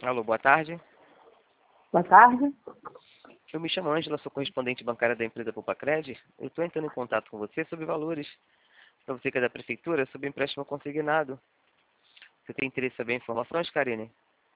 Alô, boa tarde. Boa tarde. Eu me chamo Ângela, sou correspondente bancária da empresa Popacred. Eu estou entrando em contato com você sobre valores para você que é da prefeitura, sobre empréstimo consignado. Você tem interesse em saber informações, Karine?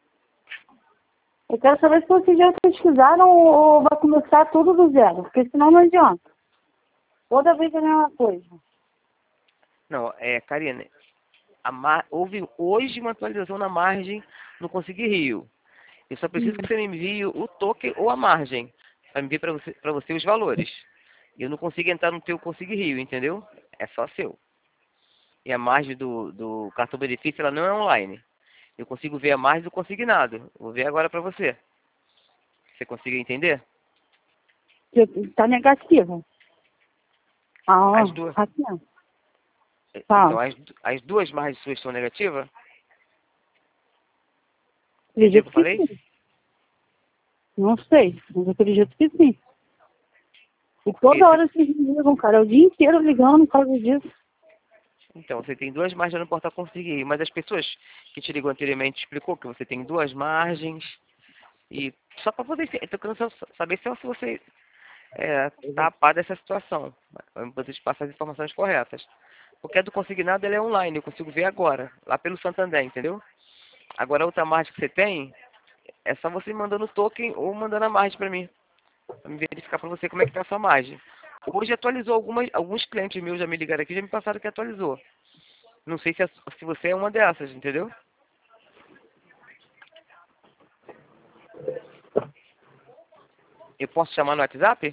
Eu quero saber se vocês já pesquisaram ou vai começar tudo do zero, porque senão não adianta. Toda vez é a mesma coisa. Não, Karine, houve hoje uma atualização na margem no Conseguir Rio. Eu só preciso que você me envie o token ou a margem para me enviar para você os valores. Eu não consigo entrar no teu Conseguir Rio, entendeu? É só seu. E a margem do cartão benefício ela não é online. Eu consigo ver a margem do consignado. Vou ver agora para você. Você consegue entender? Está negativo. Ah, As duas. aqui não. Então, Tá. as duas margens suas são negativas? Entendeu o que Acredito eu que falei? sim. Não sei, mas acredito que sim. E Porque toda hora vocês me ligam, cara. É o dia inteiro ligando por causa disso. então, você tem duas margens no portal Conseguir, mas as pessoas que te ligou anteriormente explicou que você tem duas margens e só para poder, eu tô querendo saber se você está a par dessa situação, para poder te passar as informações corretas. Porque a do consignado ela é online, eu consigo ver agora, lá pelo Santander, entendeu? Agora a outra margem que você tem, é só você mandando o token ou mandando a margem para mim, para me verificar para você como é que está a sua margem. Hoje atualizou alguns clientes meus já me ligaram aqui, já me passaram que atualizou. Não sei se você é uma dessas, entendeu? Eu posso chamar no WhatsApp?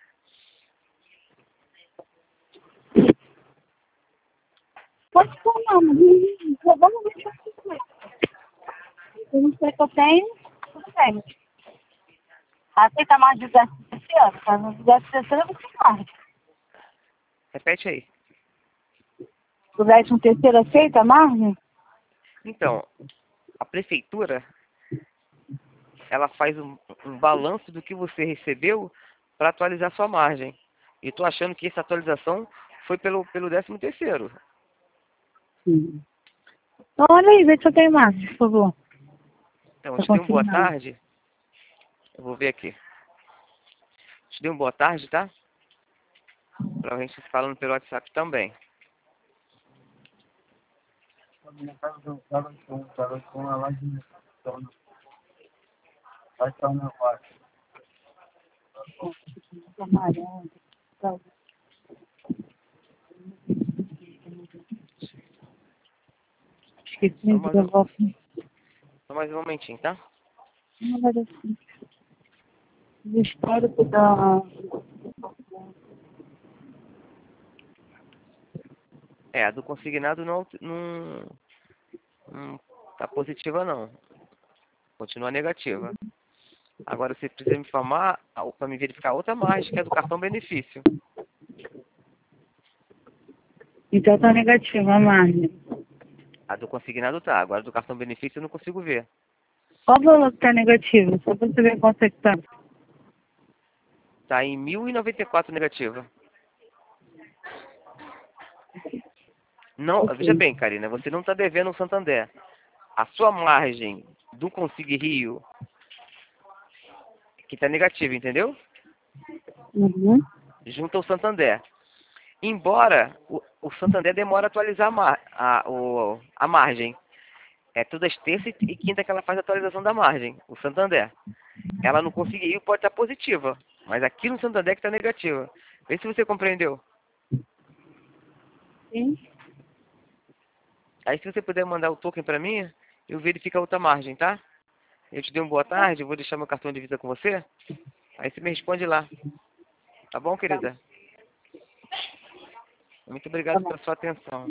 Pode falar, mas vamos ver se eu consigo. Eu não sei o que eu tenho, tudo bem. Aceita mais de 10 terceiro? Caso de 10 terceiro, você mais. Repete aí. O 13º aceita a margem? Então, a prefeitura, ela faz um balanço do que você recebeu para atualizar sua margem. E estou achando que essa atualização foi pelo 13º. Sim. Então, olha aí, vê se eu tenho margem, por favor. Então, eu Pra te dei uma conseguir boa não. tarde. Eu vou ver aqui. Te dei uma boa tarde, tá? Pra gente se falando pelo WhatsApp também. Esqueci Só de mais um, levar aqui. só mais um momentinho, tá? Não vai dar assim. O histórico da... A do consignado não tá positiva não. Continua negativa. Agora você precisa me informar para me verificar outra margem, que é do cartão benefício. Então tá negativa a margem. A do consignado tá. Agora do cartão benefício eu não consigo ver. Qual o valor que tá negativo? Só pra você ver quanto é que tá. Tá em 1.094 negativa. Não, veja Ok. bem, Karina, você não está devendo o Santander. A sua margem do Consigue Rio que está negativa, entendeu? Uhum. Junto ao Santander. Embora o Santander demore a atualizar a margem. É todas terça e quinta que ela faz a atualização da margem, o Santander. Ela não conseguiu, pode estar positiva, mas aqui no Santander que está negativa. Vê se você compreendeu. Sim. Aí se você puder mandar o token para mim, eu verifico a outra margem, tá? Eu te dei uma boa tarde, eu vou deixar meu cartão de visita com você. Aí você me responde lá. Tá bom, querida? Muito Tá obrigado bom. pela sua atenção.